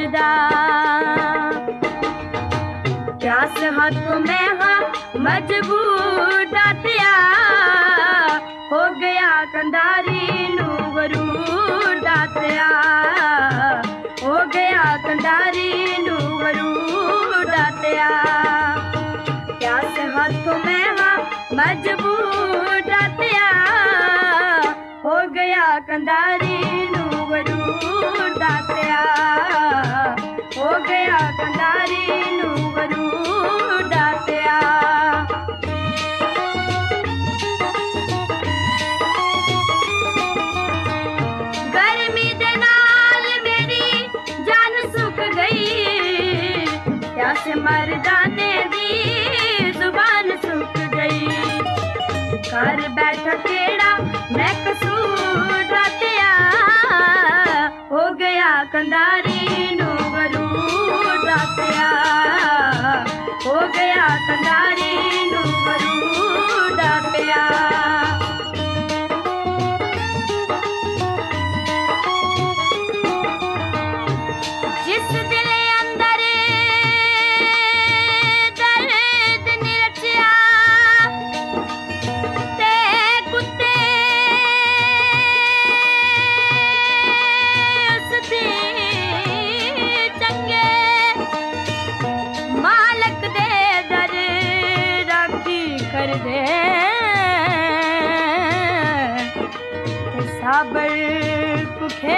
दा प्यास हाथ में हाँ मजबूर दातिया हो गया कंधारी नू वरूर दातिया हो गया कंधारी नू वरूर दातिया प्यास हाथ में हाँ मजबूर दातिया हो गया कंधारी नू वरूर दातिया हो गया कंधारी नू वरूर दातिया गर्मी दे नाल मेरी जान सुख गई प्यास मर जाने दी जुबान सुख गई घर बैठा केड़ा मैं कसूर दातिया हो गया कंधारी नू वरूर दातिया हो गया कंधारी नू वरूर दातिया जिस दिल अंदर दर्द निरचिया ते कुत्ते उसदी चंगे मालक दे दर राखी कर दे साबर भुखे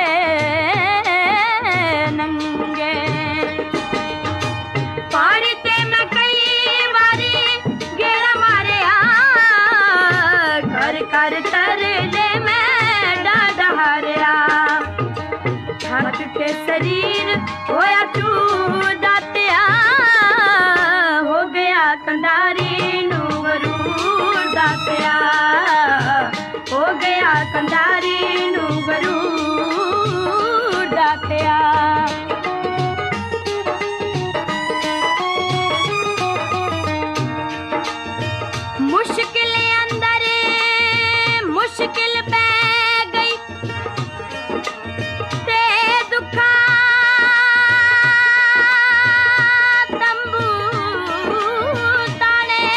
नंगे पानी ते मैं कई बारी गेड़ा मारे घर कर तरले मैं डाडा हारिया थक के शरीर होया चूर दातिया हो गया कंधारी नू वरूर दातिया हो गया कंधारी नू वरूर दातिया मुश्किल अंदर मुश्किल पै गई ते दुखा तंबू ताने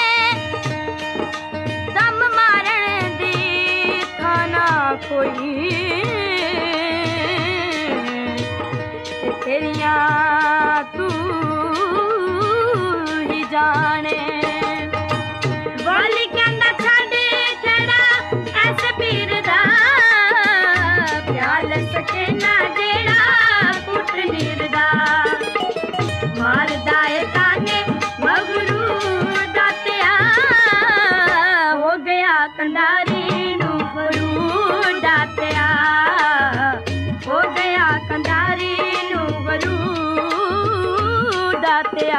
दम मारन दी थाना कोई ते तेरियां तू ही जाने वाली कहंदा छड़ छड़ा ऐसे पीर दा प्याल सके ना जेड़ा पुट नीर दा मारदा ए ताने मगरूर दातिया हो गया कंधारी नू वरूर दातिया हो गया कंधारी नू वरूर दातिया